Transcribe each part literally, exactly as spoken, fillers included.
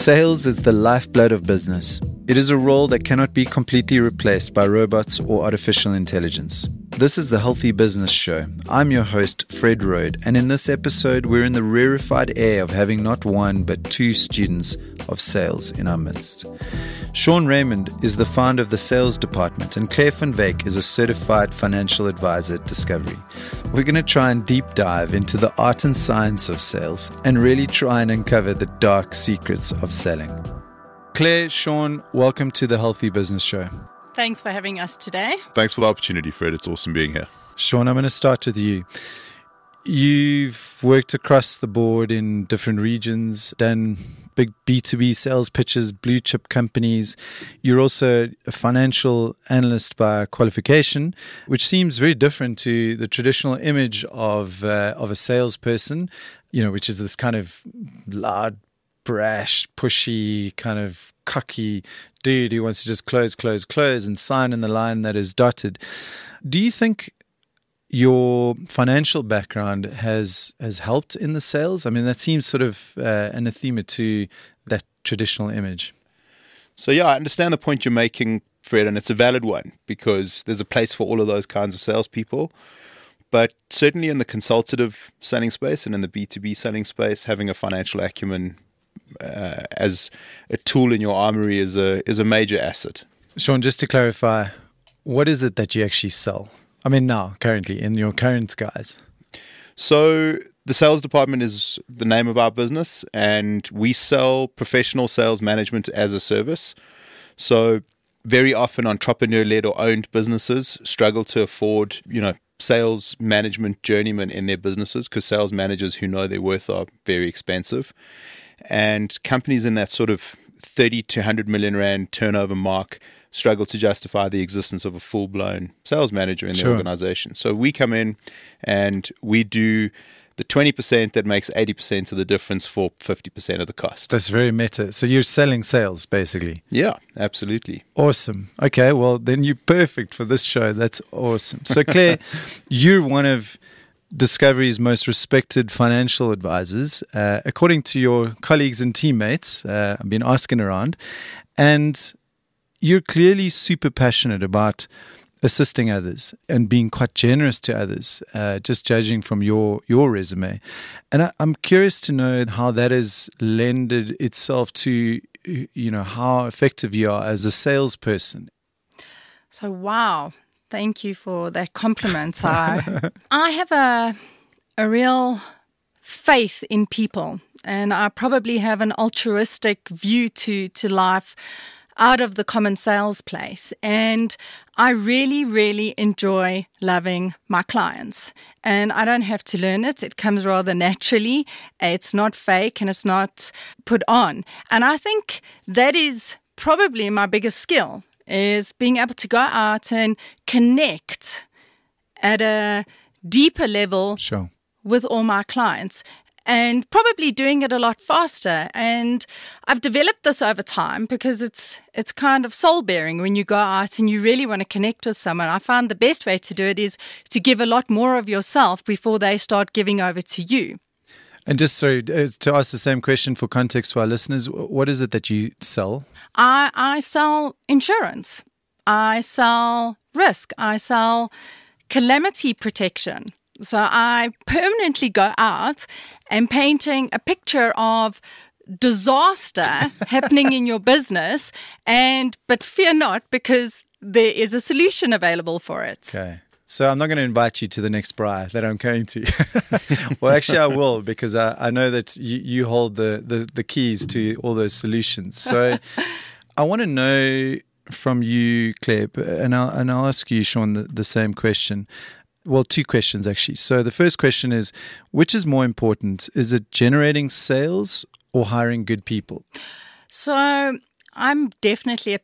Sales is the lifeblood of business. It is a role that cannot be completely replaced by robots or artificial intelligence. This is the Healthy Business Show. I'm your host, Fred Rode, and in this episode, we're in the rarefied air of having not one but two students of sales in our midst. Sean Raymond is the founder of the sales department, and Claire van Wyk is a certified financial advisor at Discovery. We're going to try and deep dive into the art and science of sales and really try and uncover the dark secrets of selling. Claire, Sean, welcome to the Healthy Business Show. Thanks for having us today. Thanks for the opportunity, Fred. It's awesome being here. Sean, I'm going to start with you. You've worked across the board in different regions, done big B two B sales pitches, blue chip companies. You're also a financial analyst by qualification, which seems very different to the traditional image of uh, of a salesperson, you know, which is this kind of loud, brash, pushy, kind of cocky dude who wants to just close, close, close and sign in the line that is dotted. Do you think your financial background has has helped in the sales? I mean, that seems sort of uh, anathema to that traditional image. So yeah, I understand the point you're making, Fred, and it's a valid one because there's a place for all of those kinds of salespeople. But certainly in the consultative selling space and in the B two B selling space, having a financial acumen uh, as a tool in your armory is a is a major asset. Sean, just to clarify, what is it that you actually sell? I mean, now, currently, in your current guise. So the sales department is the name of our business, and we sell professional sales management as a service. So very often entrepreneur-led or owned businesses struggle to afford, you know, sales management journeymen in their businesses because sales managers who know their worth are very expensive. And companies in that sort of thirty to one hundred million rand turnover mark struggle to justify the existence of a full-blown sales manager in Sure. the organization. So we come in and we do the twenty percent that makes eighty percent of the difference for fifty percent of the cost. That's very meta. So you're selling sales, basically. Yeah, absolutely. Awesome. Okay, well, then you're perfect for this show. That's awesome. So, Claire, you're one of Discovery's most respected financial advisors, uh, according to your colleagues and teammates. Uh, I've been asking around. And you're clearly super passionate about assisting others and being quite generous to others, uh, just judging from your, your resume. And I, I'm curious to know how that has lended itself to, you know, how effective you are as a salesperson. So, wow. Thank you for that compliment. I, I have a, a real faith in people, and I probably have an altruistic view to, to life out of the common sales place. And I really, really enjoy loving my clients. And I don't have to learn it. It comes rather naturally. It's not fake and it's not put on. And I think that is probably my biggest skill, is being able to go out and connect at a deeper level Sure. with all my clients. And probably doing it a lot faster. And I've developed this over time because it's it's kind of soul-bearing when you go out and you really want to connect with someone. I find the best way to do it is to give a lot more of yourself before they start giving over to you. And just sorry, uh, to ask the same question for context for our listeners, what is it that you sell? I, I sell insurance. I sell risk. I sell calamity protection. So I permanently go out and painting a picture of disaster happening in your business, and but fear not, because there is a solution available for it. Okay. So I'm not going to invite you to the next braai that I'm going to. Well, actually, I will, because I, I know that you, you hold the, the, the keys to all those solutions. So I want to know from you, Claire, and I'll, and I'll ask you, Sean, the, the same question. Well, two questions, actually. So the first question is, which is more important? Is it generating sales or hiring good people? So I'm definitely a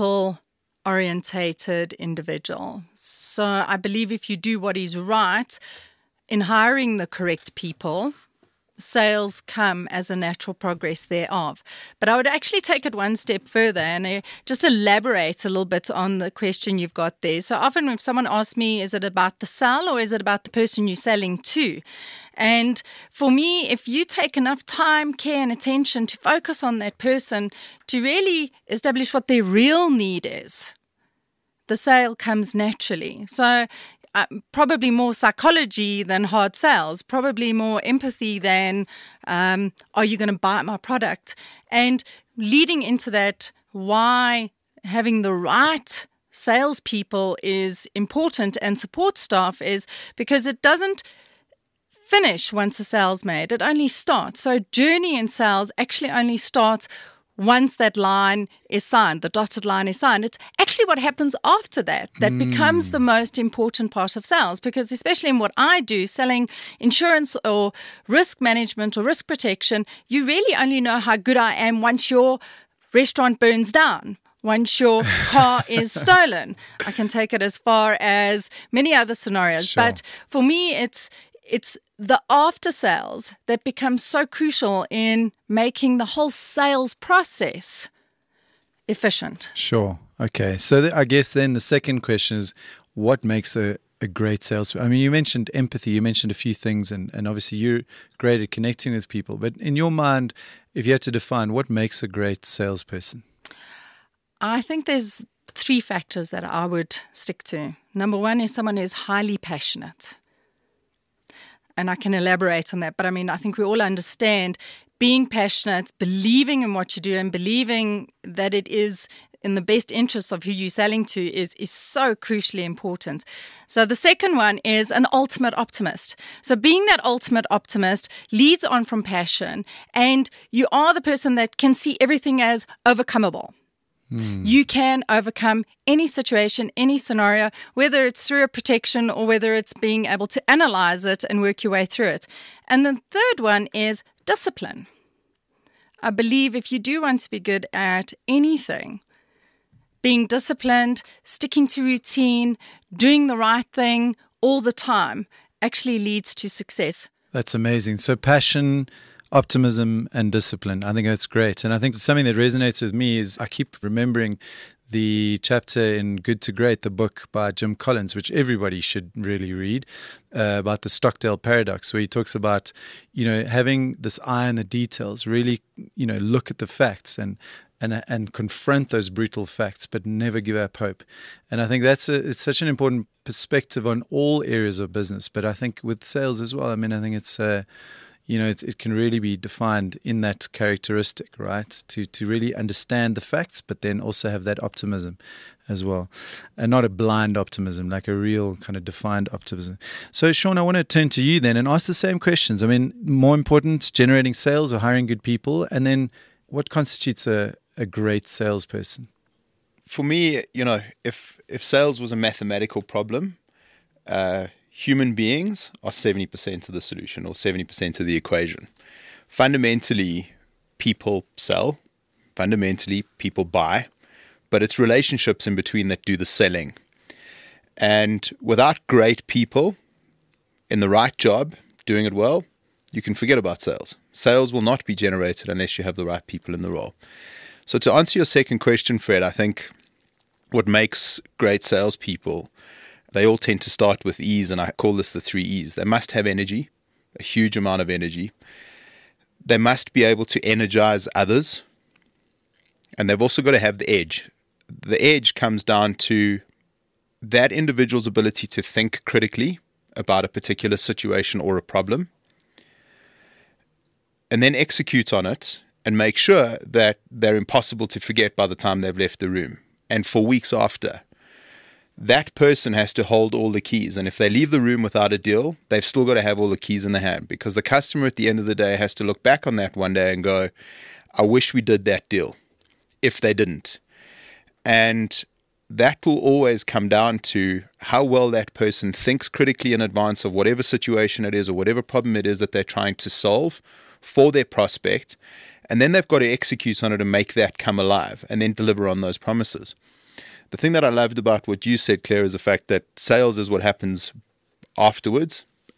people-orientated individual. So I believe if you do what is right in hiring the correct people, sales come as a natural progress thereof. But I would actually take it one step further and uh, just elaborate a little bit on the question you've got there. So often if someone asks me, is it about the sell or is it about the person you're selling to? And for me, if you take enough time, care and attention to focus on that person to really establish what their real need is, the sale comes naturally. So Uh, probably more psychology than hard sales, probably more empathy than, um, are you going to buy my product? And leading into that, why having the right salespeople is important and support staff is because it doesn't finish once a sale's made. It only starts. So journey in sales actually only starts once that line is signed, the dotted line is signed. It's actually what happens after that that mm. becomes the most important part of sales, because especially in what I do, selling insurance or risk management or risk protection, you really only know how good I am once your restaurant burns down, once your car is stolen. I can take it as far as many other scenarios. Sure. But for me, it's It's the after sales that becomes so crucial in making the whole sales process efficient. Sure. Okay. So th- I guess then the second question is, what makes a, a great sales? I mean, you mentioned empathy, you mentioned a few things, and, and obviously you're great at connecting with people. But in your mind, if you had to define what makes a great salesperson? I think there's three factors that I would stick to. Number one is someone who's highly passionate. And I can elaborate on that. But I mean, I think we all understand being passionate, believing in what you do and believing that it is in the best interest of who you're selling to is, is so crucially important. So the second one is an ultimate optimist. So being that ultimate optimist leads on from passion, and you are the person that can see everything as overcomable. Mm. You can overcome any situation, any scenario, whether it's through a protection or whether it's being able to analyze it and work your way through it. And the third one is discipline. I believe if you do want to be good at anything, being disciplined, sticking to routine, doing the right thing all the time actually leads to success. That's amazing. So passion, optimism and discipline. I think that's great. And I think something that resonates with me is I keep remembering the chapter in Good to Great, the book by Jim Collins, which everybody should really read, uh, about the Stockdale paradox, where he talks about, you know, having this eye on the details, really, you know, look at the facts and and and confront those brutal facts, but never give up hope. And I think that's a, it's such an important perspective on all areas of business, but I think with sales as well. I mean, I think it's uh, you know, it, it can really be defined in that characteristic, right? To to really understand the facts, but then also have that optimism as well. And not a blind optimism, like a real kind of defined optimism. So, Sean, I want to turn to you then and ask the same questions. I mean, more important, generating sales or hiring good people? And then what constitutes a, a great salesperson? For me, you know, if, if sales was a mathematical problem, uh, human beings are seventy percent of the solution or seventy percent of the equation. Fundamentally, people sell. Fundamentally, people buy. But it's relationships in between that do the selling. And without great people in the right job, doing it well, you can forget about sales. Sales will not be generated unless you have the right people in the role. So to answer your second question, Fred, I think what makes great salespeople, they all tend to start with E's, and I call this the three E's. They must have energy, a huge amount of energy. They must be able to energize others. And they've also got to have the edge. The edge comes down to that individual's ability to think critically about a particular situation or a problem, and then execute on it and make sure that they're impossible to forget by the time they've left the room. And for weeks after, that person has to hold all the keys. And if they leave the room without a deal, they've still got to have all the keys in their hand, because the customer at the end of the day has to look back on that one day and go, I wish we did that deal, if they didn't. And that will always come down to how well that person thinks critically in advance of whatever situation it is or whatever problem it is that they're trying to solve for their prospect. And then they've got to execute on it and make that come alive and then deliver on those promises. The thing that I loved about what you said, Claire, is the fact that sales is what happens afterwards.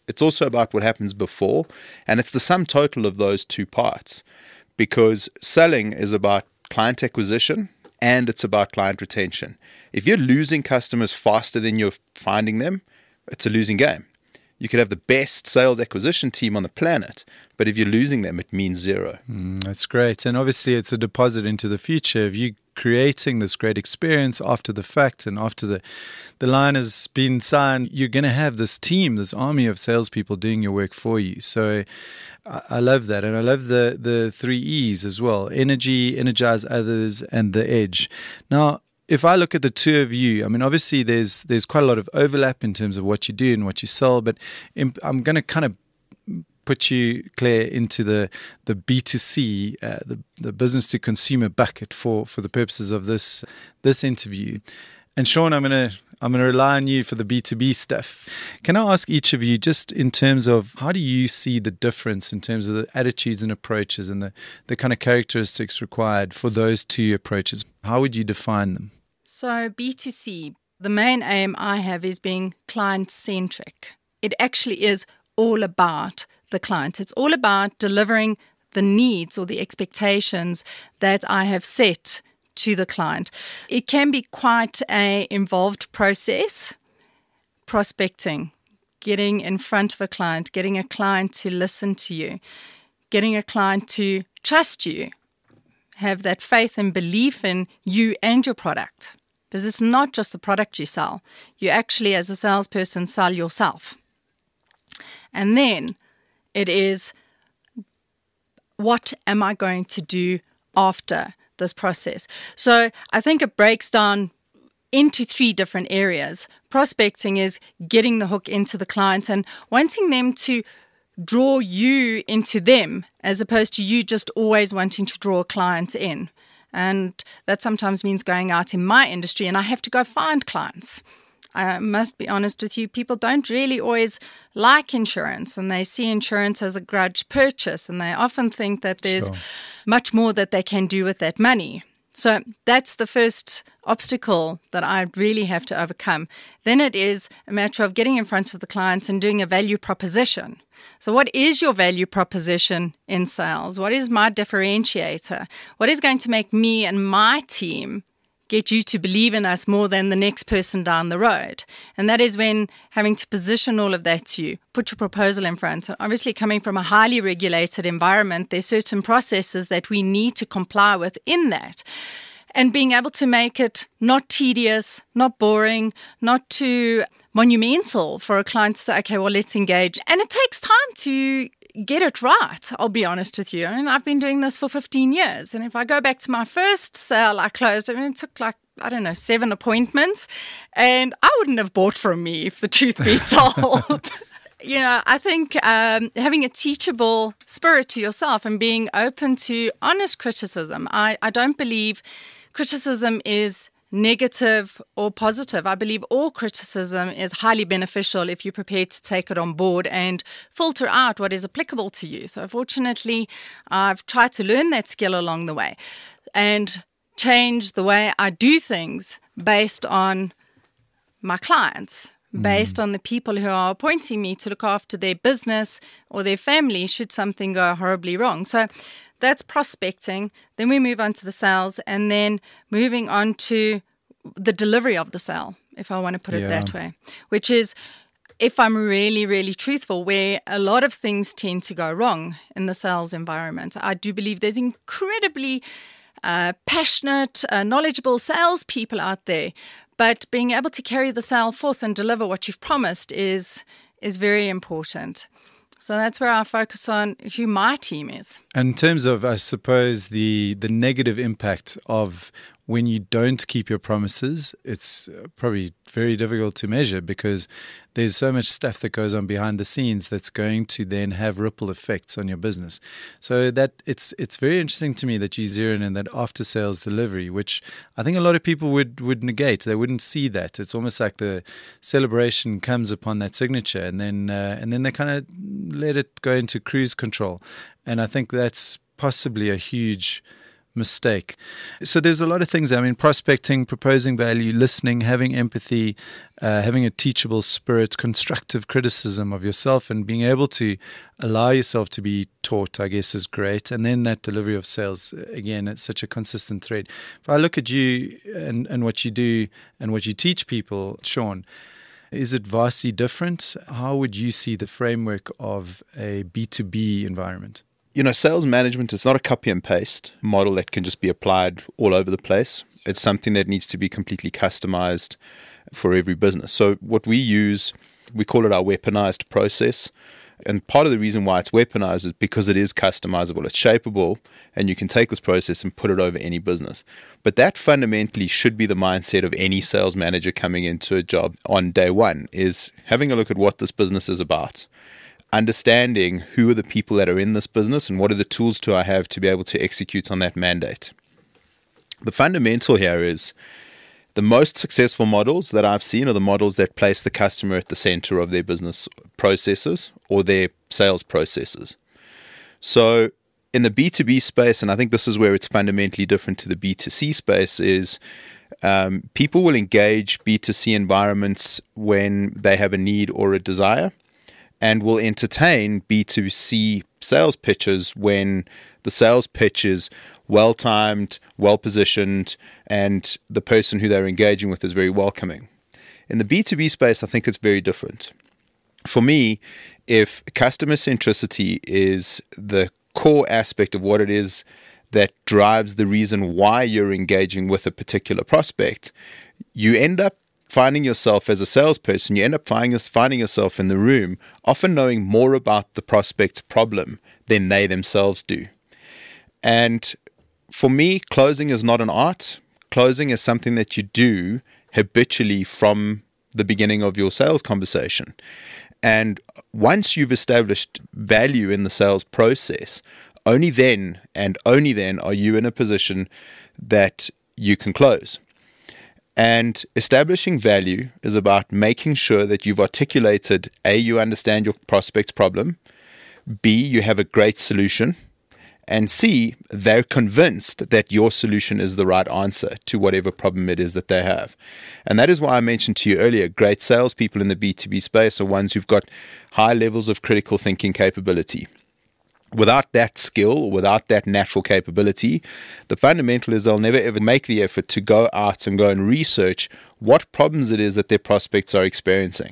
It's also about what happens before. And it's the sum total of those two parts, because selling is about client acquisition and it's about client retention. If you're losing customers faster than you're finding them, it's a losing game. You could have the best sales acquisition team on the planet, but if you're losing them, it means zero. Mm, that's great. And obviously, it's a deposit into the future. If you creating this great experience after the fact and after the, the line has been signed, you're going to have this team, this army of salespeople doing your work for you. So I, I love that. And I love the, the three E's as well: energy, energize others, and the edge. Now, if I look at the two of you, I mean, obviously there's there's quite a lot of overlap in terms of what you do and what you sell, but in, I'm going to kind of put you, Claire, into the the B two C, uh, the the business to consumer bucket for for the purposes of this this interview. And Sean, I'm gonna I'm gonna rely on you for the B two B stuff. Can I ask each of you, just in terms of how do you see the difference in terms of the attitudes and approaches and the the kind of characteristics required for those two approaches? How would you define them? So B two C, the main aim I have is being client-centric. It actually is all about the client. It's all about delivering the needs or the expectations that I have set to the client. It can be quite an involved process, prospecting, getting in front of a client, getting a client to listen to you, getting a client to trust you, have that faith and belief in you and your product. Because it's not just the product you sell. You actually, as a salesperson, sell yourself. And then it is, what am I going to do after this process? So I think it breaks down into three different areas. Prospecting is getting the hook into the client and wanting them to draw you into them, as opposed to you just always wanting to draw a client in. And that sometimes means going out in my industry and I have to go find clients. I must be honest with you, people don't really always like insurance, and they see insurance as a grudge purchase, and they often think that there's Sure. much more that they can do with that money. So that's the first obstacle that I really have to overcome. Then it is a matter of getting in front of the clients and doing a value proposition. So what is your value proposition in sales? What is my differentiator? What is going to make me and my team get you to believe in us more than the next person down the road? And that is when having to position all of that to you, put your proposal in front. And obviously, coming from a highly regulated environment, there's certain processes that we need to comply with in that. And being able to make it not tedious, not boring, not too monumental for a client to say, okay, well, let's engage. And it takes time to get it right, I'll be honest with you. I mean, I've been doing this for fifteen years. And if I go back to my first sale I closed, I mean, it took like, I don't know, seven appointments. And I wouldn't have bought from me, if the truth be told. You know, I think um, having a teachable spirit to yourself and being open to honest criticism. I, I don't believe criticism is negative or positive. I believe all criticism is highly beneficial if you're prepared to take it on board and filter out what is applicable to you. So fortunately, I've tried to learn that skill along the way and change the way I do things based on my clients, mm. based on the people who are appointing me to look after their business or their family should something go horribly wrong. So that's prospecting. Then we move on to the sales, and then moving on to the delivery of the sale, if I want to put it Yeah. that way, which is, if I'm really, really truthful, where a lot of things tend to go wrong in the sales environment. I do believe there's incredibly uh, passionate, uh, knowledgeable salespeople out there, but being able to carry the sale forth and deliver what you've promised is is very important. So that's where I focus on who my team is. In terms of, I suppose, the the negative impact of when you don't keep your promises, it's probably very difficult to measure because there's so much stuff that goes on behind the scenes that's going to then have ripple effects on your business. So that it's it's very interesting to me that you zero in on that after sales delivery, which I think a lot of people would, would negate. They wouldn't see that. It's almost like the celebration comes upon that signature, and then uh, and then they kind of let it go into cruise control. And I think that's possibly a huge mistake. So there's a lot of things. I mean, prospecting, proposing value, listening, having empathy, uh, having a teachable spirit, constructive criticism of yourself, and being able to allow yourself to be taught, I guess, is great. And then that delivery of sales, again, it's such a consistent thread. If I look at you and, and what you do and what you teach people, Sean, is it vastly different? How would you see the framework of a B two B environment? You know, sales management is not a copy and paste model that can just be applied all over the place. It's something that needs to be completely customized for every business. So what we use, we call it our weaponized process. And part of the reason why it's weaponized is because it is customizable, it's shapeable, and you can take this process and put it over any business. But that fundamentally should be the mindset of any sales manager coming into a job on day one, is having a look at what this business is about, understanding who are the people that are in this business and what are the tools do I have to be able to execute on that mandate. The fundamental here is the most successful models that I've seen are the models that place the customer at the center of their business processes or their sales processes. So in the B two B space, and I think this is where it's fundamentally different to the B two C space, is um, people will engage B two C environments when they have a need or a desire, and will entertain B two C sales pitches when the sales pitch is well-timed, well-positioned, and the person who they're engaging with is very welcoming. In the B two B space, I think it's very different. For me, if customer centricity is the core aspect of what it is that drives the reason why you're engaging with a particular prospect, you end up finding yourself as a salesperson, you end up finding, finding yourself in the room, often knowing more about the prospect's problem than they themselves do. And for me, closing is not an art. Closing is something that you do habitually from the beginning of your sales conversation. And once you've established value in the sales process, only then and only then are you in a position that you can close. And establishing value is about making sure that you've articulated, A, you understand your prospect's problem, B, you have a great solution, and C, they're convinced that your solution is the right answer to whatever problem it is that they have. And that is why I mentioned to you earlier, great salespeople in the B two B space are ones who've got high levels of critical thinking capability. Without that skill, without that natural capability, the fundamental is they'll never ever make the effort to go out and go and research what problems it is that their prospects are experiencing.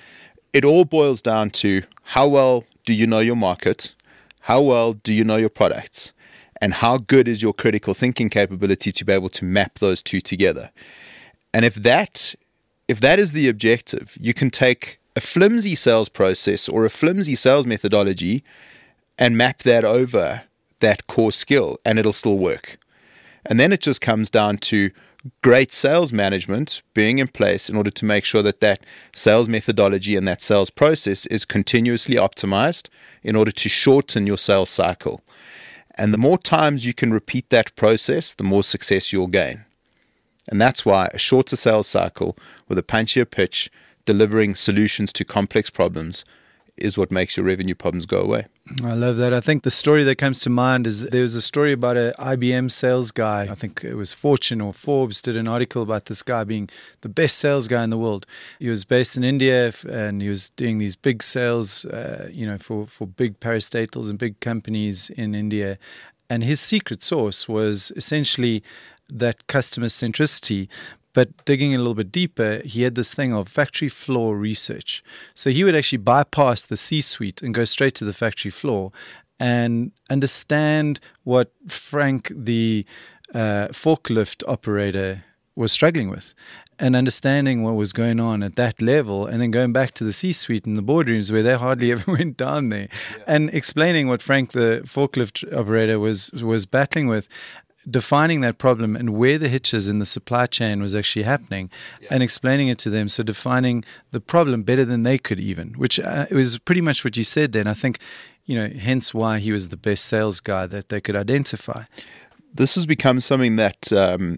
It all boils down to how well do you know your market, how well do you know your products, and how good is your critical thinking capability to be able to map those two together. And if that, if that is the objective, you can take a flimsy sales process or a flimsy sales methodology and map that over that core skill, and it'll still work. And then it just comes down to great sales management being in place in order to make sure that that sales methodology and that sales process is continuously optimized in order to shorten your sales cycle. And the more times you can repeat that process, the more success you'll gain. And that's why a shorter sales cycle with a punchier pitch, delivering solutions to complex problems, is what makes your revenue problems go away. I love that. I think the story that comes to mind is there was a story about an I B M sales guy. I think it was Fortune or Forbes did an article about this guy being the best sales guy in the world. He was based in India and he was doing these big sales, uh, you know, for, for big parastatals and big companies in India. And his secret sauce was essentially that customer centricity. But digging a little bit deeper, he had this thing of factory floor research. So he would actually bypass the C-suite and go straight to the factory floor and understand what Frank, the uh, forklift operator, was struggling with, and understanding what was going on at that level, and then going back to the C-suite and the boardrooms where they hardly ever went down there, yeah. and explaining what Frank, the forklift operator, was was battling with. Defining that problem and where the hitches in the supply chain was actually happening, yeah. and explaining it to them. So defining the problem better than they could even, which uh, it was pretty much what you said then. I think, you know, hence why he was the best sales guy that they could identify. This has become something that um,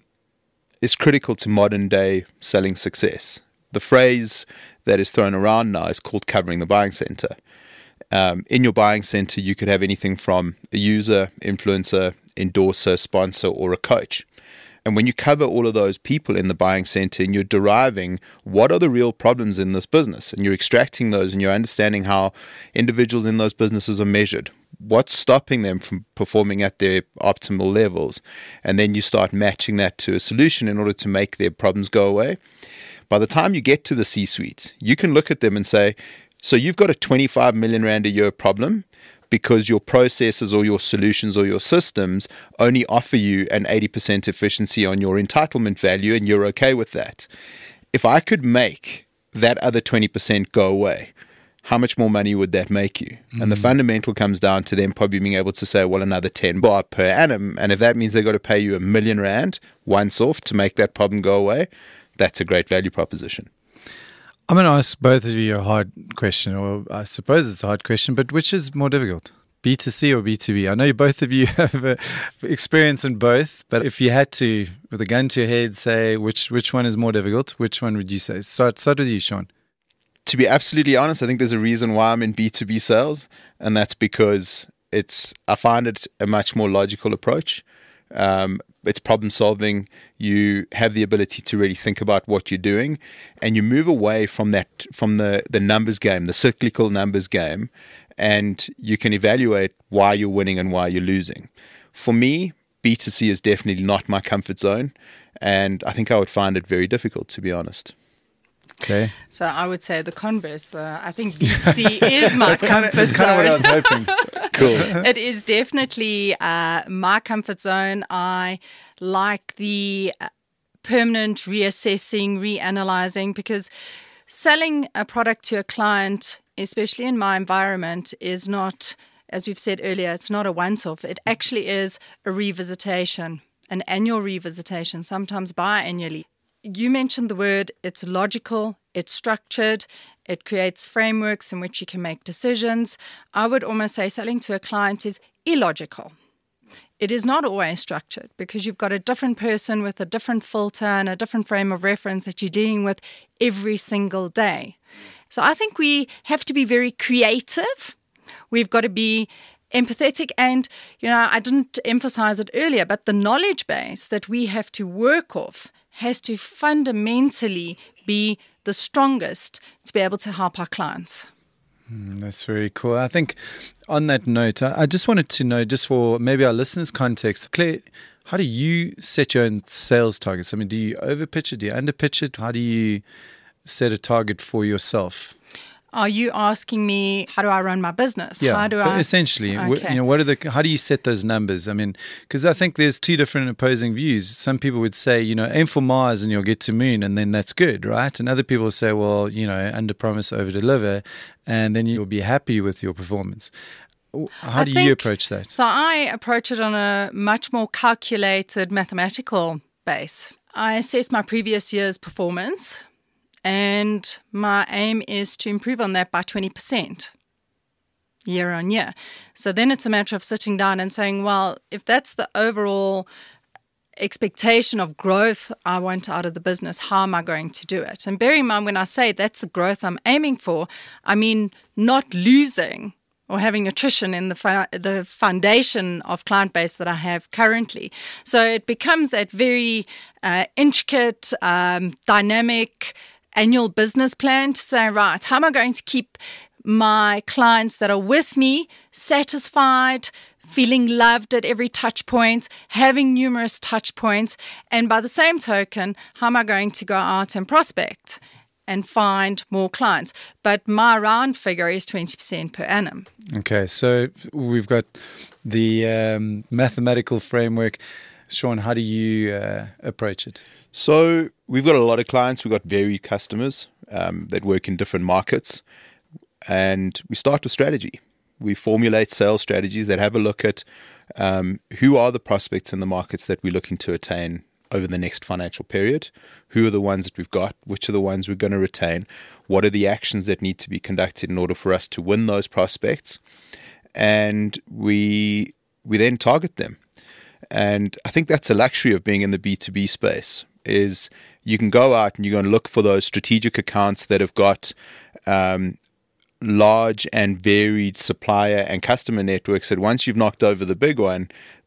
is critical to modern day selling success. The phrase that is thrown around now is called covering the buying center. Um, in your buying center, you could have anything from a user, influencer, endorser, sponsor, or a coach. And when you cover all of those people in the buying center and you're deriving what are the real problems in this business, and you're extracting those and you're understanding how individuals in those businesses are measured, what's stopping them from performing at their optimal levels, and then you start matching that to a solution in order to make their problems go away. By the time you get to the C-suite, you can look at them and say, so you've got a twenty-five million rand a year problem because your processes or your solutions or your systems only offer you an eighty percent efficiency on your entitlement value, and you're okay with that. If I could make that other twenty percent go away, how much more money would that make you? Mm. And the fundamental comes down to them probably being able to say, well, another ten bar per annum. And if that means they've got to pay you a million rand once off to make that problem go away, that's a great value proposition. I'm going to ask both of you a hard question, or I suppose it's a hard question, but which is more difficult, B two C or B two B? I know both of you have uh, experience in both, but if you had to, with a gun to your head, say which which one is more difficult, which one would you say? Start, start with you, Sean. To be absolutely honest, I think there's a reason why I'm in B two B sales, and that's because it's I find it a much more logical approach. Um, it's problem solving. You have the ability to really think about what you're doing, and you move away from that, from the, the numbers game, the cyclical numbers game, and you can evaluate why you're winning and why you're losing. For me, B two C is definitely not my comfort zone, and I think I would find it very difficult, to be honest. Okay. So I would say the converse. Uh, I think B two C is my comfort that's zone. That's kind of what I was hoping. Cool. It is definitely uh, my comfort zone. I like the uh, permanent reassessing, reanalyzing, because selling a product to a client, especially in my environment, is not, as we've said earlier, it's not a once-off. It actually is a revisitation, an annual revisitation, sometimes biannually. You mentioned the word, it's logical, it's structured, it creates frameworks in which you can make decisions. I would almost say selling to a client is illogical. It is not always structured because you've got a different person with a different filter and a different frame of reference that you're dealing with every single day. So I think we have to be very creative. We've got to be empathetic, and, you know, I didn't emphasize it earlier, but the knowledge base that we have to work off has to fundamentally be the strongest to be able to help our clients. Mm, that's very cool. I think on that note, I, I just wanted to know, just for maybe our listeners' context, Claire, how do you set your own sales targets? I mean, do you overpitch it? Do you underpitch it? How do you set a target for yourself? Are you asking me, how do I run my business? Yeah, how do but I... essentially, Okay. what, you know, what are the? How do you set those numbers? I mean, because I think there's two different opposing views. Some people would say, you know, aim for Mars and you'll get to moon, and then that's good, right? And other people say, well, you know, under promise, over deliver, and then you'll be happy with your performance. How I do think, you approach that? So I approach it on a much more calculated mathematical base. I assess my previous year's performance, and my aim is to improve on that by twenty percent year on year. So then it's a matter of sitting down and saying, well, if that's the overall expectation of growth I want out of the business, how am I going to do it? And bear in mind, when I say that's the growth I'm aiming for, I mean not losing or having attrition in the fi- the foundation of client base that I have currently. So it becomes that very uh, intricate, um, dynamic annual business plan to say, right, how am I going to keep my clients that are with me satisfied, feeling loved at every touch point, having numerous touch points, and by the same token, how am I going to go out and prospect and find more clients? But my round figure is twenty percent per annum. Okay, so we've got the um, mathematical framework. Sean, how do you uh, approach it? So we've got a lot of clients. We've got varied customers um, that work in different markets. And we start with strategy. We formulate sales strategies that have a look at um, who are the prospects in the markets that we're looking to attain over the next financial period. Who are the ones that we've got? Which are the ones we're going to retain? What are the actions that need to be conducted in order for us to win those prospects? And we we then target them. And I think that's a luxury of being in the B two B space, is you can go out and you're going to look for those strategic accounts that have got um, large and varied supplier and customer networks that once you've knocked over the big one,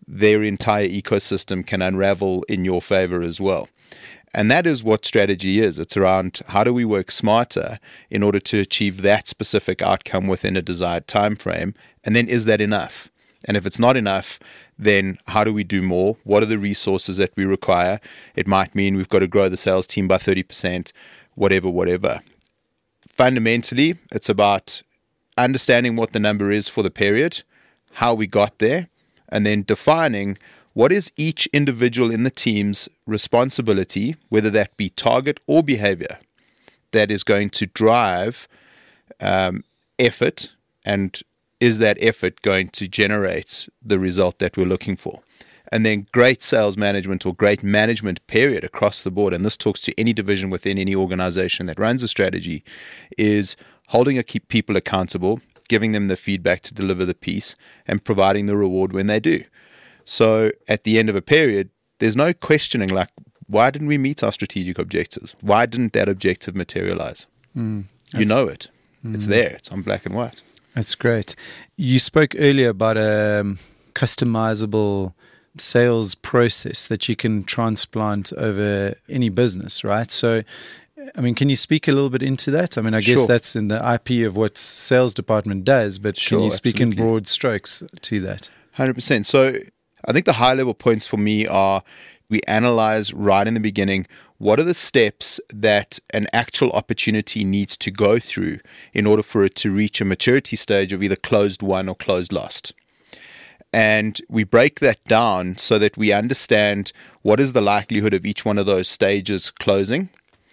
their entire ecosystem can unravel in your favor as well. And that is what strategy is. It's around how do we work smarter in order to achieve that specific outcome within a desired time frame, and then is that enough? And if it's not enough, then how do we do more? What are the resources that we require? It might mean we've got to grow the sales team by thirty percent, whatever, whatever. Fundamentally, it's about understanding what the number is for the period, how we got there, and then defining what is each individual in the team's responsibility, whether that be target or behavior, that is going to drive um, effort, and is that effort going to generate the result that we're looking for? And then great sales management or great management period across the board, and this talks to any division within any organization that runs a strategy, is holding a keep people accountable, giving them the feedback to deliver the piece, and providing the reward when they do. So at the end of a period, there's no questioning like, why didn't we meet our strategic objectives? Why didn't that objective materialize? Mm, you know it. Mm. It's there. It's on black and white. That's great. You spoke earlier about a um, customizable sales process that you can transplant over any business, right? So, I mean, can you speak a little bit into that? I mean, I guess Sure. that's in the I P of what sales department does, but Sure, can you speak absolutely. in broad strokes to that? one hundred percent. So I think the high level points for me are we analyze right in the beginning what are the steps that an actual opportunity needs to go through in order for it to reach a maturity stage of either closed won or closed lost. And we break that down so that we understand what is the likelihood of each one of those stages closing.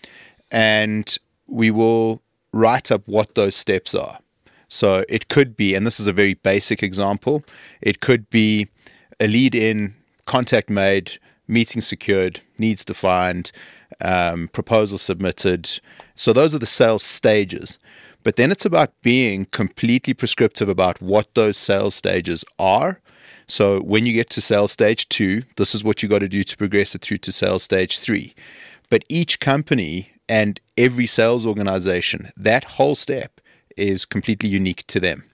And we will write up what those steps are. So it could be, and this is a very basic example, it could be a lead in, contact made, meeting secured, needs defined, um, proposal submitted. So those are the sales stages. But then it's about being completely prescriptive about what those sales stages are. So when you get to sales stage two, this is what you got to do to progress it through to sales stage three. But each company and every sales organization, that whole step is completely unique to them.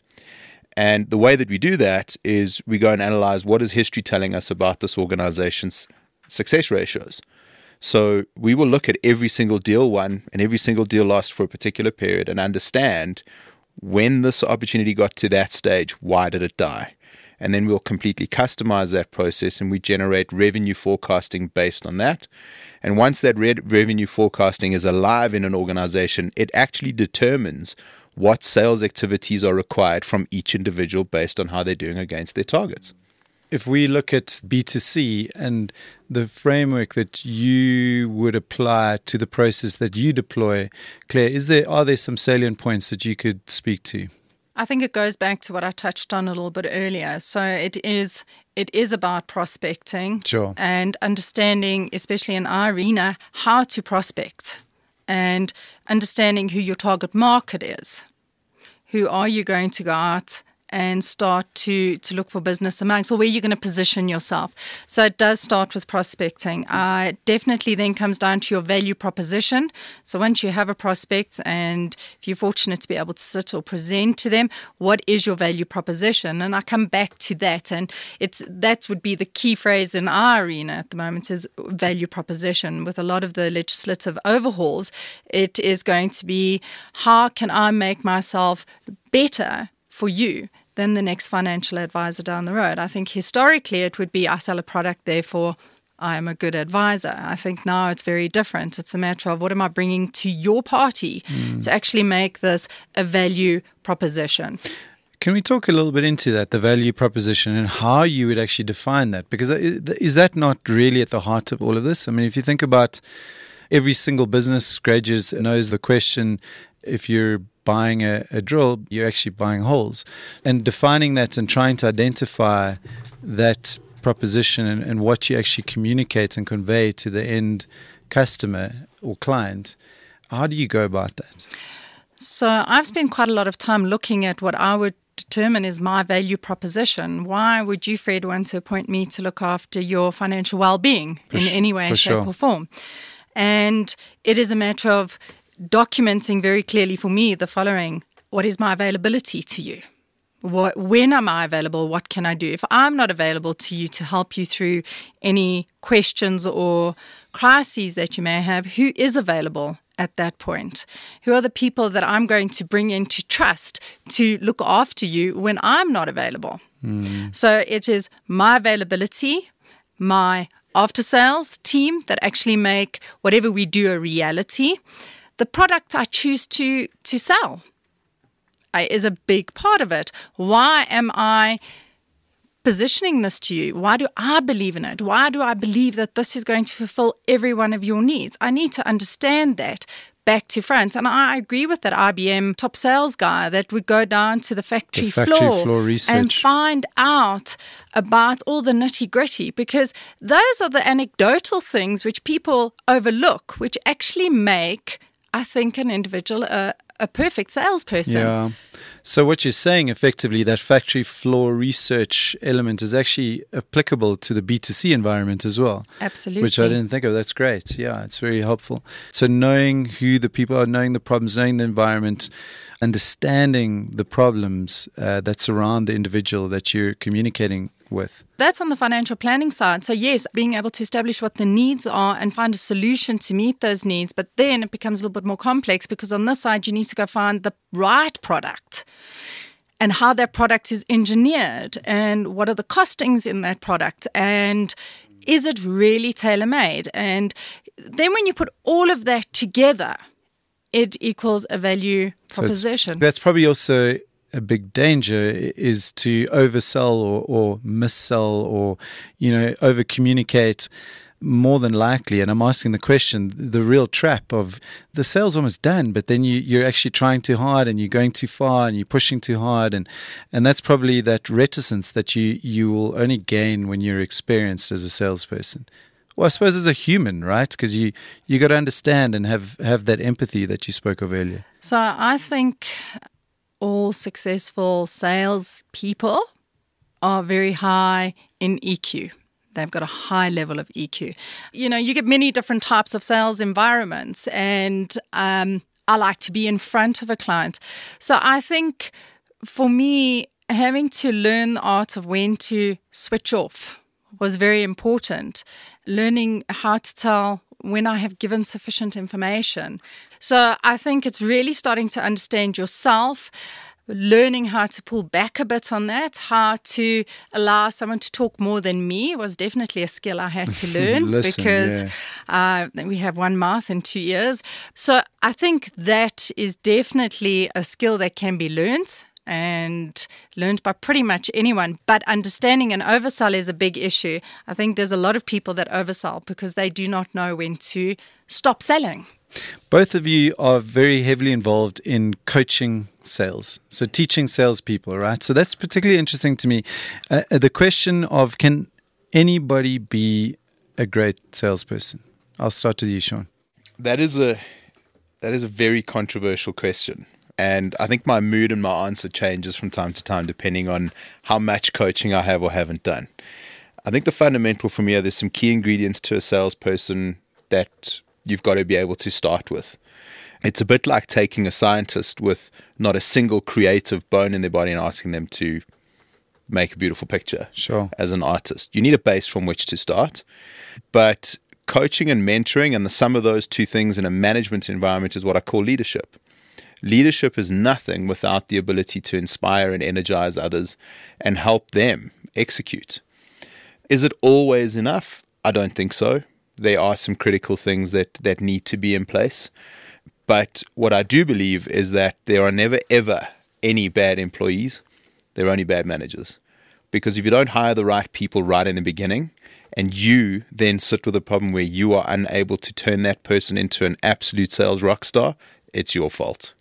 And the way that we do that is we go and analyze what is history telling us about this organization's success ratios. So we will look at every single deal won and every single deal lost for a particular period and understand when this opportunity got to that stage, why did it die? And then we'll completely customize that process and we generate revenue forecasting based on that. And once that re- revenue forecasting is alive in an organization, it actually determines what sales activities are required from each individual based on how they're doing against their targets. If we look at B two C and the framework that you would apply to the process that you deploy, Claire, is there are there some salient points that you could speak to? I think it goes back to what I touched on a little bit earlier. So it is it is about prospecting Sure. and understanding, especially in our arena, how to prospect and understanding who your target market is. Who are you going to go out and start to, to look for business amongst, or where you're going to position yourself. So it does start with prospecting. Uh, it definitely then comes down to your value proposition. So once you have a prospect and if you're fortunate to be able to sit or present to them, what is your value proposition? And I come back to that, and it's that would be the key phrase in our arena at the moment is value proposition. With a lot of the legislative overhauls, it is going to be how can I make myself better for you than the next financial advisor down the road. I think historically it would be I sell a product, therefore I am a good advisor. I think now it's very different. It's a matter of what am I bringing to your party mm. to actually make this a value proposition. Can we talk a little bit into that, the value proposition, and how you would actually define that? Because is that not really at the heart of all of this? I mean, if you think about every single business graduate knows the question, if you're buying a, a drill, you're actually buying holes. And defining that and trying to identify that proposition and, and what you actually communicate and convey to the end customer or client, how do you go about that? So I've spent quite a lot of time looking at what I would determine is my value proposition. Why would you, Fred, want to appoint me to look after your financial well-being for in sh- any way, shape sure. or form? And it is a matter of documenting very clearly for me the following. What is my availability to you? What, when am I available? What can I do? If I'm not available to you to help you through any questions or crises that you may have, who is available at that point? Who are the people that I'm going to bring in to trust to look after you when I'm not available? Mm. So it is my availability, my after sales team that actually make whatever we do a reality. The product I choose to, to sell is a big part of it. Why am I positioning this to you? Why do I believe in it? Why do I believe that this is going to fulfill every one of your needs? I need to understand that back to front. And I agree with that I B M top sales guy that would go down to the factory, the factory floor, floor research and find out about all the nitty-gritty, because those are the anecdotal things which people overlook, which actually make, I think, an individual a, a perfect salesperson. Yeah. So what you're saying, effectively, that factory floor research element is actually applicable to the B two C environment as well. Absolutely. Which I didn't think of. That's great. Yeah, it's very helpful. So knowing who the people are, knowing the problems, knowing the environment, understanding the problems uh, that surround the individual that you're communicating with. That's on the financial planning side. So yes, being able to establish what the needs are and find a solution to meet those needs. But then it becomes a little bit more complex, because on this side, you need to go find the right product and how that product is engineered and what are the costings in that product and is it really tailor-made? And then when you put all of that together, it equals a value proposition. So that's probably also a big danger, is to oversell or, or missell or, you know, over communicate more than likely. And I'm asking the question, the real trap of the sale's almost done, but then you, you're actually trying too hard and you're going too far and you're pushing too hard. And, and that's probably that reticence that you, you will only gain when you're experienced as a salesperson. Well, I suppose as a human, right? Because you, you got to understand and have, have that empathy that you spoke of earlier. So I think all successful sales people are very high in E Q. They've got a high level of E Q. You know, you get many different types of sales environments, and um, I like to be in front of a client. So I think for me, having to learn the art of when to switch off was very important. Learning how to tell when I have given sufficient information. So I think it's really starting to understand yourself, learning how to pull back a bit on that, how to allow someone to talk more than me was definitely a skill I had to learn. Listen, because yeah. uh, we have one mouth and two ears. So I think that is definitely a skill that can be learned and learned by pretty much anyone. But understanding an oversell is a big issue. I think there's a lot of people that oversell because they do not know when to stop selling. Both of you are very heavily involved in coaching sales, so teaching salespeople, right? So that's particularly interesting to me. Uh, the question of, can anybody be a great salesperson? I'll start with you, Sean. That is a that is a very controversial question. And I think my mood and my answer changes from time to time depending on how much coaching I have or haven't done. I think the fundamental for me are there's some key ingredients to a salesperson that you've got to be able to start with. It's a bit like taking a scientist with not a single creative bone in their body and asking them to make a beautiful picture. Sure. As an artist. You need a base from which to start. But coaching and mentoring and the sum of those two things in a management environment is what I call leadership. Leadership is nothing without the ability to inspire and energize others and help them execute. Is it always enough? I don't think so. There are some critical things that, that need to be in place. But what I do believe is that there are never, ever any bad employees. There are only bad managers. Because if you don't hire the right people right in the beginning, and you then sit with a problem where you are unable to turn that person into an absolute sales rock star, it's your fault.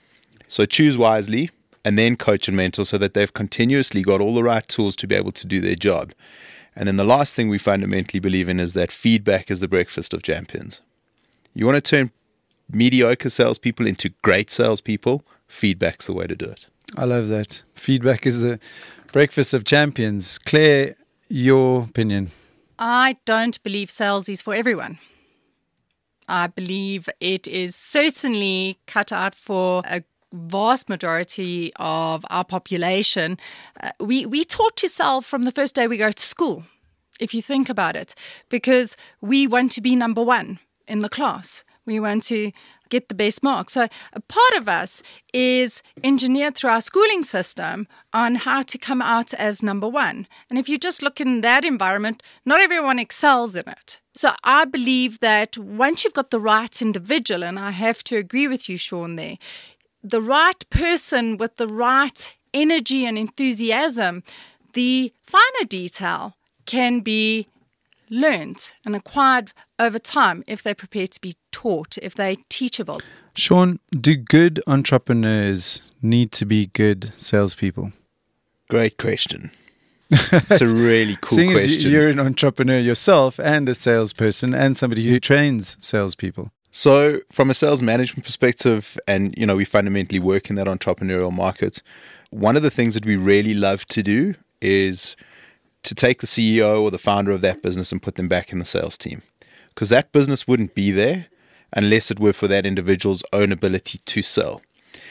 So choose wisely and then coach and mentor so that they've continuously got all the right tools to be able to do their job. And then the last thing we fundamentally believe in is that feedback is the breakfast of champions. You want to turn mediocre salespeople into great salespeople, feedback's the way to do it. I love that. Feedback is the breakfast of champions. Claire, your opinion? I don't believe sales is for everyone. I believe it is certainly cut out for a vast majority of our population, uh, we, we taught to sell from the first day we go to school, if you think about it, because we want to be number one in the class. We want to get the best marks. So a part of us is engineered through our schooling system on how to come out as number one. And if you just look in that environment, not everyone excels in it. So I believe that once you've got the right individual, and I have to agree with you, Sean, there, the right person with the right energy and enthusiasm, the finer detail can be learned and acquired over time if they're prepared to be taught, if they're teachable. Sean, do good entrepreneurs need to be good salespeople? Great question. It's a really cool Seeing question. As you're an entrepreneur yourself and a salesperson and somebody who trains salespeople. So from a sales management perspective, and you know, we fundamentally work in that entrepreneurial market, one of the things that we really love to do is to take the C E O or the founder of that business and put them back in the sales team. Because that business wouldn't be there unless it were for that individual's own ability to sell.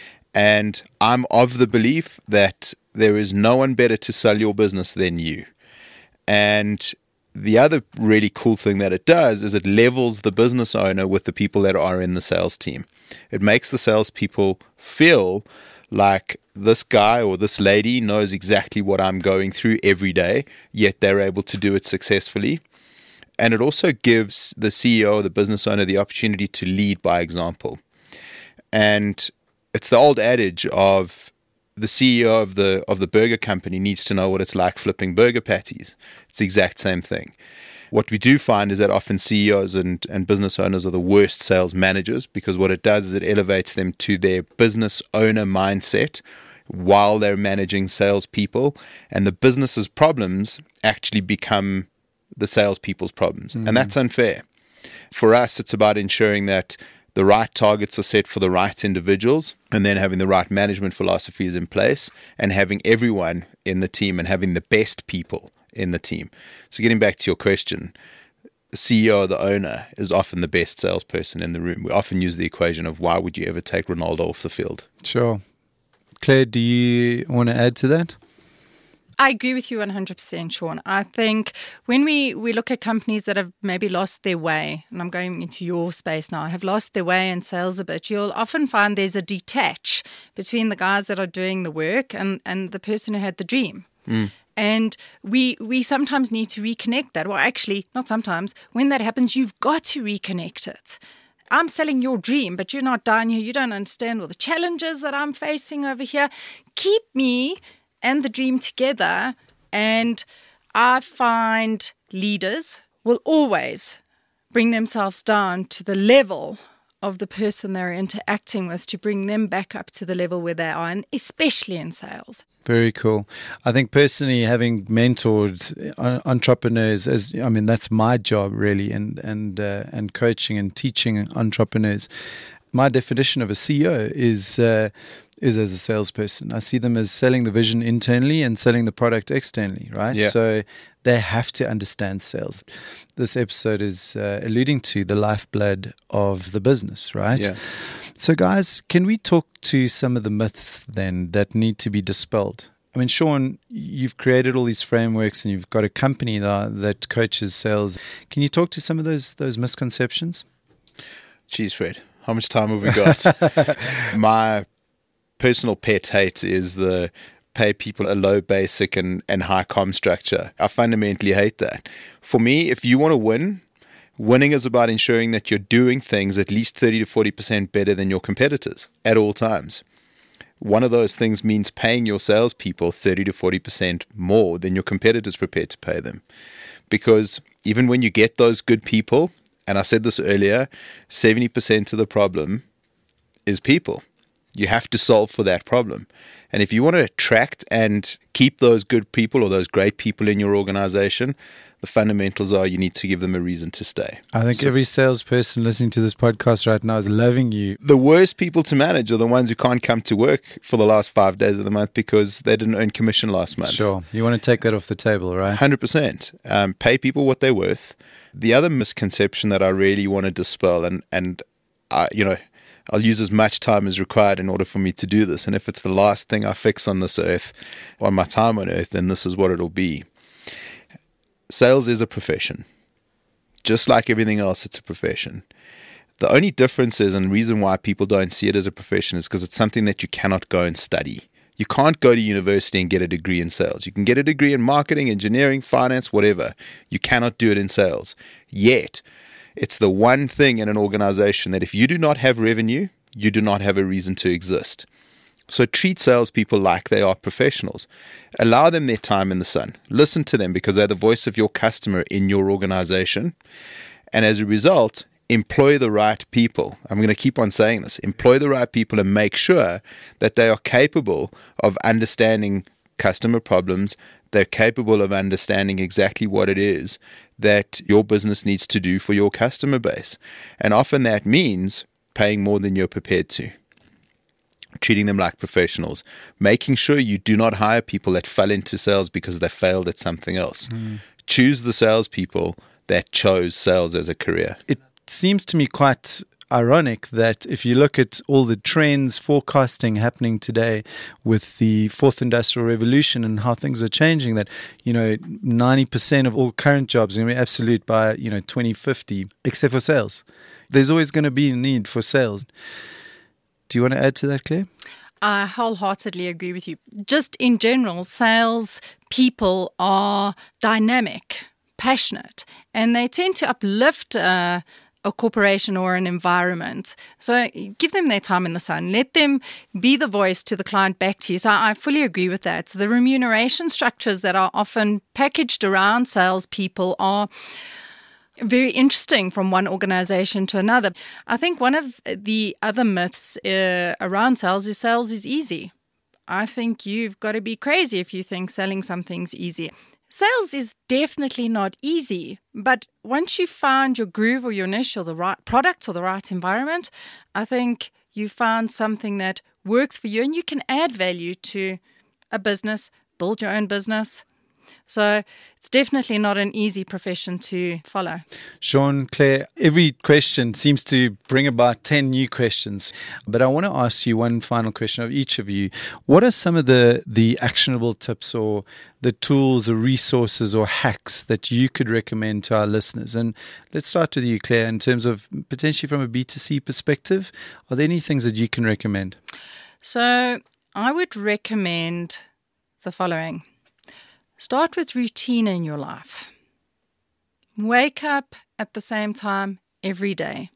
And I'm of the belief that there is no one better to sell your business than you. And the other really cool thing that it does is it levels the business owner with the people that are in the sales team. It makes the salespeople feel like this guy or this lady knows exactly what I'm going through every day, yet they're able to do it successfully. And it also gives the C E O or the business owner the opportunity to lead by example. And it's the old adage of the C E O of the of the burger company needs to know what it's like flipping burger patties. It's the exact same thing. What we do find is that often C E Os and, and business owners are the worst sales managers, because what it does is it elevates them to their business owner mindset while they're managing salespeople, and the business's problems actually become the salespeople's problems. Mm-hmm. And that's unfair. For us, it's about ensuring that the right targets are set for the right individuals, and then having the right management philosophies in place, and having everyone in the team and having the best people in the team. So getting back to your question, the C E O or the owner is often the best salesperson in the room. We often use the equation of why would you ever take Ronaldo off the field? Sure. Claire, do you want to add to that? I agree with you one hundred percent, Sean. I think when we, we look at companies that have maybe lost their way, and I'm going into your space now, have lost their way in sales a bit, you'll often find there's a detach between the guys that are doing the work and, and the person who had the dream. Mm. And we we sometimes need to reconnect that. Well, actually, not sometimes. When that happens, you've got to reconnect it. I'm selling your dream, but you're not down here. You don't understand all the challenges that I'm facing over here. Keep me and the dream together. And I find leaders will always bring themselves down to the level of the person they're interacting with to bring them back up to the level where they are, and especially in sales. Very cool. I think personally, having mentored entrepreneurs, as I mean, that's my job really, and and uh, and coaching and teaching entrepreneurs. My definition of a C E O is uh, is as a salesperson. I see them as selling the vision internally and selling the product externally, right? Yeah. So they have to understand sales. This episode is uh, alluding to the lifeblood of the business, right? Yeah. So guys, can we talk to some of the myths then that need to be dispelled? I mean, Sean, you've created all these frameworks and you've got a company that, that coaches sales. Can you talk to some of those those misconceptions? Geez, Fred, how much time have we got? My personal pet hate is the pay people a low basic and, and high comm structure. I fundamentally hate that. For me, if you want to win, winning is about ensuring that you're doing things at least thirty to forty percent better than your competitors at all times. One of those things means paying your salespeople thirty to forty percent more than your competitors prepared to pay them. Because even when you get those good people, and I said this earlier, seventy percent of the problem is people. You have to solve for that problem. And if you want to attract and keep those good people or those great people in your organization, the fundamentals are you need to give them a reason to stay. I think so, every salesperson listening to this podcast right now is loving you. The worst people to manage are the ones who can't come to work for the last five days of the month because they didn't earn commission last month. Sure. You want to take that off the table, right? one hundred percent. Um, pay people what they're worth. The other misconception that I really want to dispel, and, and I, you know, I'll use as much time as required in order for me to do this. And if it's the last thing I fix on this earth, on my time on earth, then this is what it'll be. Sales is a profession. Just like everything else, it's a profession. The only difference is, and the reason why people don't see it as a profession, is because it's something that you cannot go and study. You can't go to university and get a degree in sales. You can get a degree in marketing, engineering, finance, whatever. You cannot do it in sales. Yet, it's the one thing in an organization that if you do not have revenue, you do not have a reason to exist. So treat salespeople like they are professionals. Allow them their time in the sun. Listen to them because they're the voice of your customer in your organization. And as a result, employ the right people. I'm going to keep on saying this. Employ the right people and make sure that they are capable of understanding customer problems. They're capable of understanding exactly what it is that your business needs to do for your customer base. And often that means paying more than you're prepared to. Treating them like professionals. Making sure you do not hire people that fell into sales because they failed at something else. Mm. Choose the salespeople that chose sales as a career. It seems to me quite ironic that if you look at all the trends forecasting happening today with the fourth industrial revolution and how things are changing, that, you know, ninety percent of all current jobs are going to be absolute by, you know, twenty fifty, except for sales. There's always going to be a need for sales. Do you want to add to that, Claire? I wholeheartedly agree with you. Just in general, sales people are dynamic, passionate, and they tend to uplift uh, a corporation or an environment. So give them their time in the sun. Let them be the voice to the client back to you. So I fully agree with that. So the remuneration structures that are often packaged around salespeople are very interesting from one organization to another. I think one of the other myths uh, around sales is sales is easy. I think you've got to be crazy if you think selling something's easy. Sales is definitely not easy, but once you find your groove or your niche or the right product or the right environment, I think you found something that works for you and you can add value to a business, build your own business. So it's definitely not an easy profession to follow. Sean, Claire, every question seems to bring about ten new questions. But I want to ask you one final question of each of you. What are some of the, the actionable tips or the tools or resources or hacks that you could recommend to our listeners? And let's start with you, Claire, in terms of potentially from a B two C perspective. Are there any things that you can recommend? So I would recommend the following. Start with routine in your life. Wake up at the same time every day.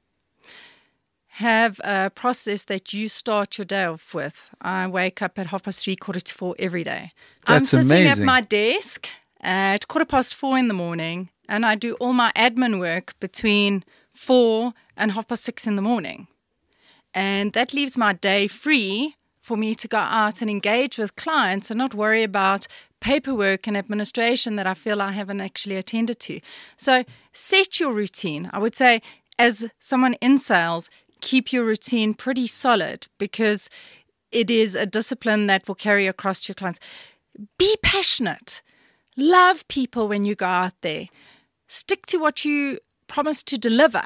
Have a process that you start your day off with. I wake up at half past three, quarter to four every day. That's I'm sitting amazing. at my desk at quarter past four in the morning, and I do all my admin work between four and half past six in the morning. And that leaves my day free for me to go out and engage with clients and not worry about paperwork and administration that I feel I haven't actually attended to. So set your routine. I would say as someone in sales, keep your routine pretty solid because it is a discipline that will carry across to your clients. Be passionate. Love people when you go out there. Stick to what you promise to deliver.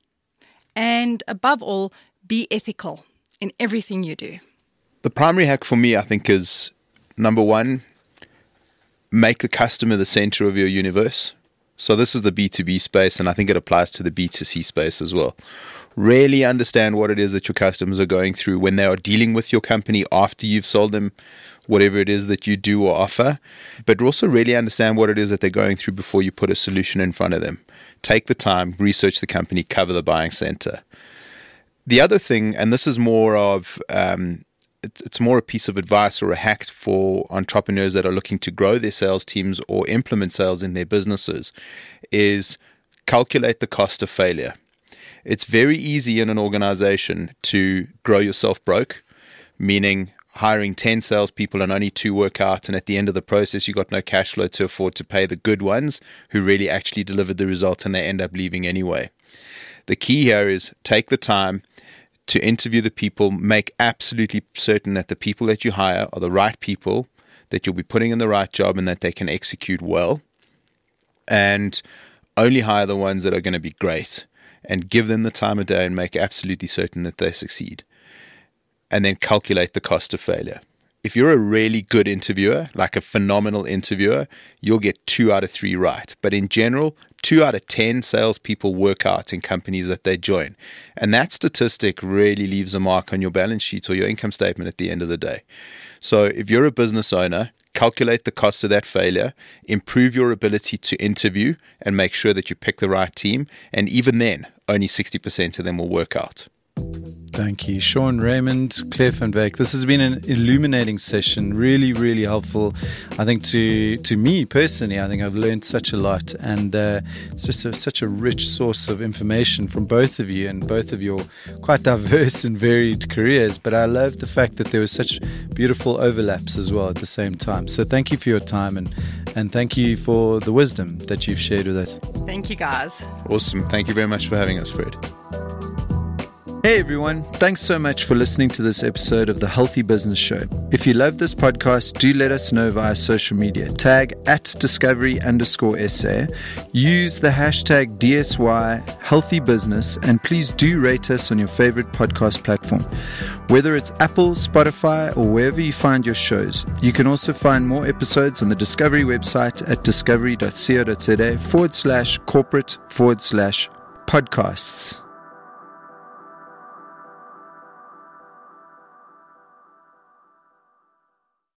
And above all, be ethical in everything you do. The primary hack for me, I think, is number one, make the customer the center of your universe. So this is the B two B space, and I think it applies to the B two C space as well. Really understand what it is that your customers are going through when they are dealing with your company after you've sold them whatever it is that you do or offer, but also really understand what it is that they're going through before you put a solution in front of them. Take the time, research the company, cover the buying center. The other thing, and this is more of um, it's more a piece of advice or a hack for entrepreneurs that are looking to grow their sales teams or implement sales in their businesses, is calculate the cost of failure. It's very easy in an organization to grow yourself broke, meaning hiring ten salespeople and only two work out, and at the end of the process, you got no cash flow to afford to pay the good ones who really actually delivered the result, and they end up leaving anyway. The key here is take the time to interview the people, make absolutely certain that the people that you hire are the right people, that you'll be putting in the right job and that they can execute well, and only hire the ones that are going to be great. and give them the time of day and make absolutely certain that they succeed. And then calculate the cost of failure. If you're a really good interviewer, like a phenomenal interviewer, you'll get two out of three right. But in general, two out of ten salespeople work out in companies that they join. And that statistic really leaves a mark on your balance sheet or your income statement at the end of the day. So if you're a business owner, calculate the cost of that failure, improve your ability to interview, and make sure that you pick the right team. And even then, only sixty percent of them will work out. Thank you, Sean Raymond, Claire van Wyk. This has been an illuminating session, really, really helpful. I think to to me personally, I think I've learned such a lot, and uh, it's just a, such a rich source of information from both of you and both of your quite diverse and varied careers. But I love the fact that there were such beautiful overlaps as well at the same time. So thank you for your time, and and thank you for the wisdom that you've shared with us. Thank you, guys. Awesome. Thank you very much for having us, Fred. Hey everyone, thanks so much for listening to this episode of the Healthy Business Show. If you love this podcast, do let us know via social media. Tag at discovery underscore SA. Use the hashtag D S Y Healthy Business, and please do rate us on your favorite podcast platform. Whether it's Apple, Spotify, or wherever you find your shows, you can also find more episodes on the Discovery website at discovery.co.za forward slash corporate forward slash podcasts.